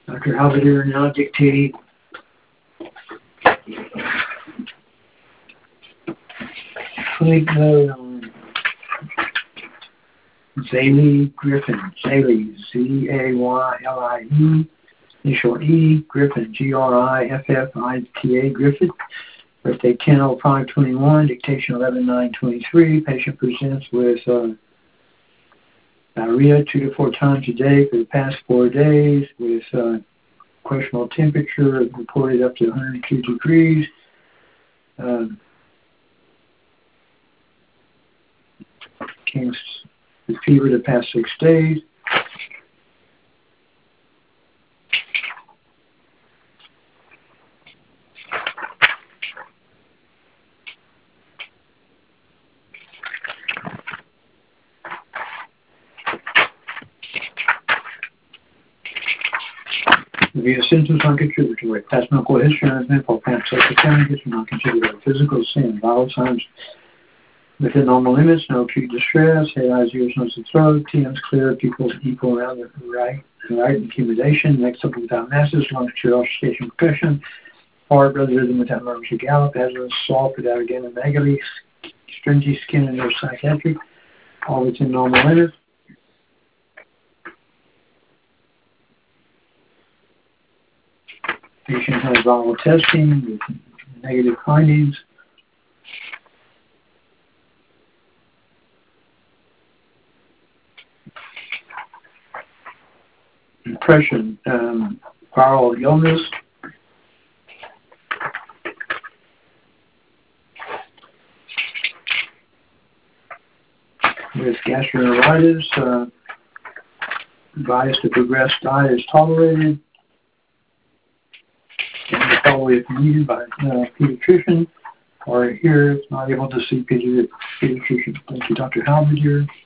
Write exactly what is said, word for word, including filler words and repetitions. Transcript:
Doctor Halberdier now dictating clinic note on Zaylie Griffin. Zaylie, Z A Y L I E, initial E, Griffin, G R I F F I T A, Griffin. Birthday ten oh five twenty-one, dictation eleven nine twenty-three. Patient presents with uh, diarrhea two to four times a day for the past four days with uh, questionable temperature reported up to one hundred two degrees. Um, came with fever the past six days. Review the symptoms non-contributory. Past medical history and mental past social family history non-contributory. Physical sin, vital signs within normal limits, no acute distress, head, eyes, ears, nose, and throat, T Ms clear, pupils equal around the right and right intimidation, next up without masses, lungs, cheer, station percussion, heart, blood rhythm without emergency gallop, hazardous assault without again and negative, stringy skin and neuropsychiatric, all within normal limits. Patient has viral testing with negative findings. Depression, um, viral illness, with gastroenteritis, uh, bias to progress diet is tolerated, and the follow if needed by uh, pediatrician, or here it's not able to see pedi- pediatrician. Thank you, Doctor Halberdier.